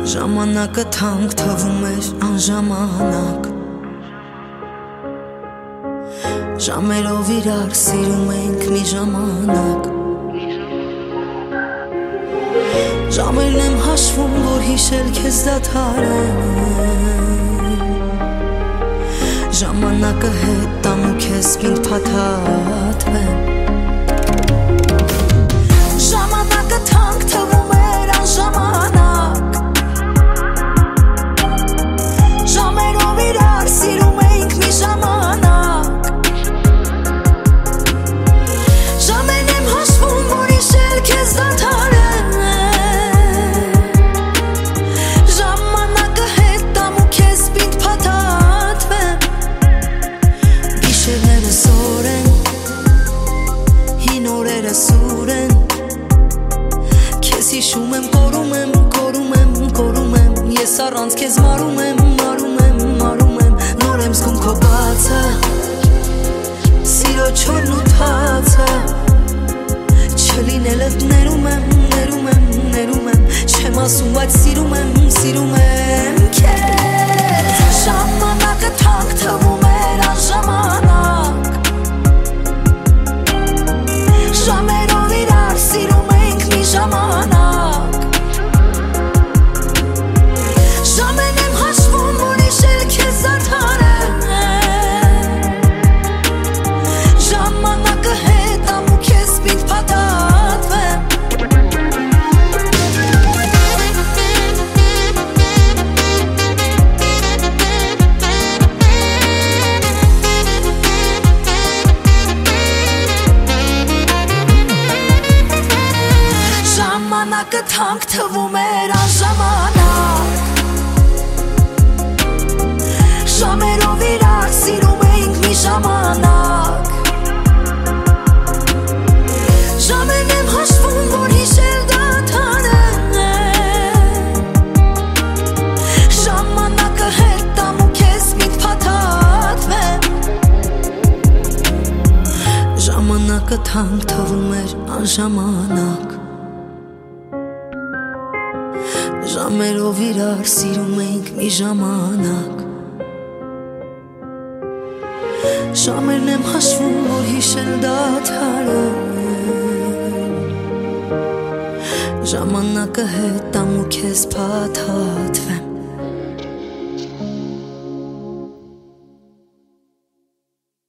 Ժամանակը թանկ թվում էր անժամանակ Ժամերով իրար սիրում ենք մի ժամանակ Ժամերն եմ հաշվում, որ հիշել քեզ դադարեմ Ժամանակը հետ տամ ու քեզ պինդ փաթաթվեմ Ժամանակը թանկ թվում էր անժամանակ Ժամերով իրար սիրում ենք մի ժամանակ Ժամերն եմ հաշվում, որ հիշել քեզ դադարեմ Ժամանակը հետ տամ ու քեզ պինդ փաթաթվեմ Գիշերները զոր են, հին օրերը սուր են Քեզ հիշում եմ, կորում եմ, կորում եմ, կորում եմ Ես առանց քեզ մարում եմ, մարում եմ, մարում եմ Նոր եմ զգում քո բացը, սիրո չորն ու թացը Չլինելդ ներում եմ, ներում եմ, ներում եմ Չեմ ասում, բայց սիրում եմ քեզ Ժամանակը թանկ թվում էր անժամանակ Ժամերով իրար սիրում ենք մի ժամանակ Ժամերն եմ հաշվում, որ հիշել քեզ դադարեմ Ժամանակը հետ տամ ու քեզ պինդ փաթաթվեմ Ժամանակը թանկ թվում էր անժամանակ Ժամերով իրար սիրում ենք մի ժամանակ Ժամերն եմ հաշվում, որ հիշել դադարեմ Ժամանակը հետ տամ ու քեզ պինդ փաթաթվեմ Ժամանակը թանկ թվում էր անժամանակ Ժամերով իրար սիրում ենք մի ժամանակ Ժամերն եմ հաշվում, որ հիշել դադարեմ Ժամանակը հետ տամ ու քեզ փաթաթվեմ